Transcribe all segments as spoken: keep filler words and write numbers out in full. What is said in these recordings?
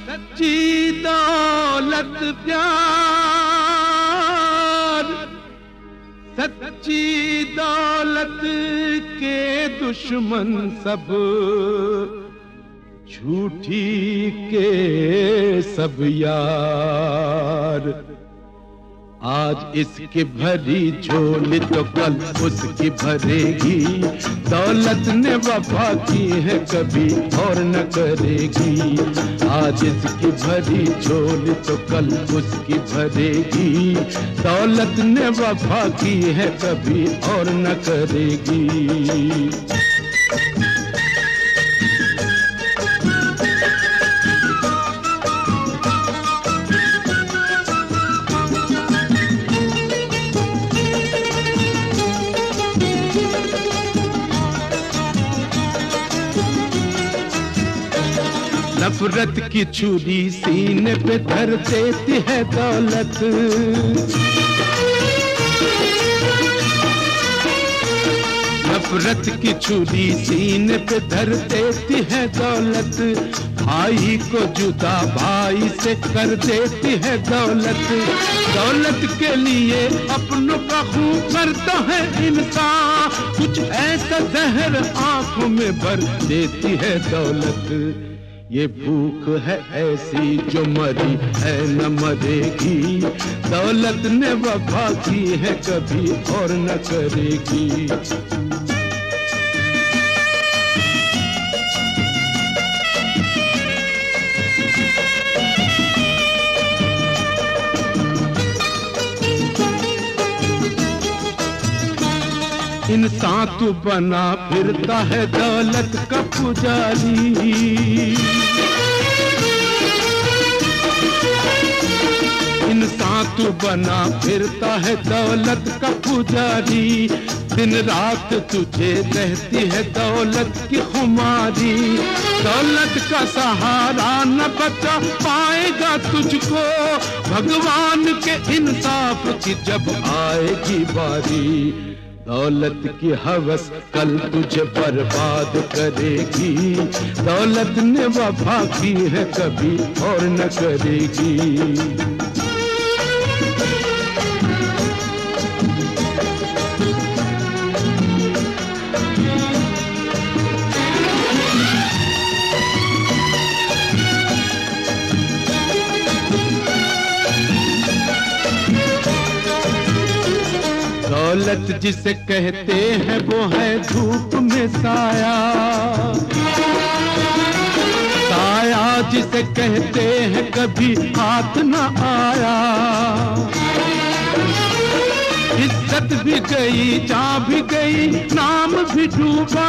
सच्ची दौलत प्यार, सच्ची दौलत के दुश्मन सब, झूठी के सब यार। आज इसकी भरी झोली तो कल उसकी भरेगी, दौलत ने वफा की है कभी और न करेगी। आज इसकी भरी झोली तो कल उसकी भरेगी, दौलत ने वफा की है कभी और न करेगी। नफरत की छुरी सीने पे धर देती है दौलत, नफरत की छुरी सीने पे धर देती है दौलत। भाई को जुदा भाई से कर देती है दौलत। दौलत के लिए अपनों का खून करता है इंसान, कुछ ऐसा जहर आंखों में भर देती है दौलत। ये भूख है ऐसी जो मरी है न मरेगी, दौलत ने वफा की है कभी और न करेगी। इंसान तू बना फिरता है दौलत का पुजारी, इंसान तू बना फिरता है दौलत का पुजारी। दिन रात तुझे रहती है दौलत की खुमारी, दौलत का सहारा न बचा पाएगा तुझको, भगवान के इंसाफ की जब आएगी बारी। दौलत की हवस कल तुझे बर्बाद करेगी, दौलत ने वफा की है कभी और न करेगी। दौलत जिसे कहते हैं वो है धूप में साया, साया जिसे कहते हैं कभी हाथ न आया। इज्जत भी गई जान भी गई नाम भी डूबा,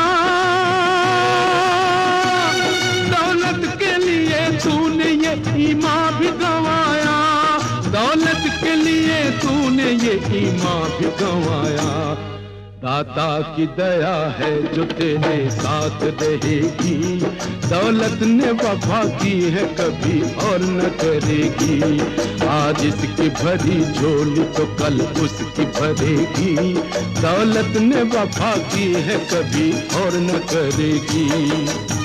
दौलत के लिए तूने ये ईमान भी गंवाया, दौलत के लिए तूने ये ईमान भी गंवाया। दाता की दया है जो तेरे साथ रहेगी, दौलत ने वफा की है कभी और न करेगी। आज इसकी भरी झोली तो कल उसकी भरेगी, दौलत ने वफा की है कभी और न करेगी।